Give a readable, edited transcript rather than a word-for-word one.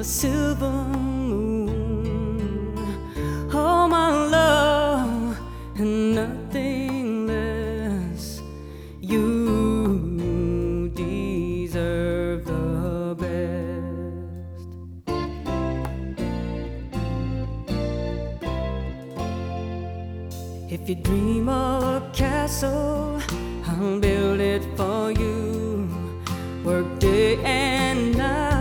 the silver moon. Oh, my love, and nothing less. You deserve the best. If you dream of a castle, I'll build it for you. Work day and night.